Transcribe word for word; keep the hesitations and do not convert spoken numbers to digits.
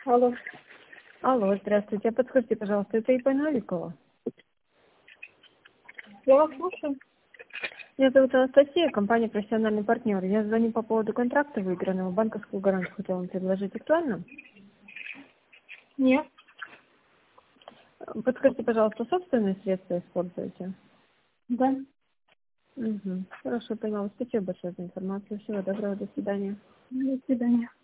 Алло. Алло, здравствуйте. Подскажите, пожалуйста, это ИП Новикова? Я вас слушаю. Меня зовут Анастасия, компания «Профессиональный партнер». Я звоню по поводу контракта выигранного. Банковскую гарантию хотела вам предложить. Актуально? Нет. Подскажите, пожалуйста, собственные средства используете? Да. Угу. Хорошо, поняла. Спасибо большое за информацию. Всего доброго, до свидания. До свидания.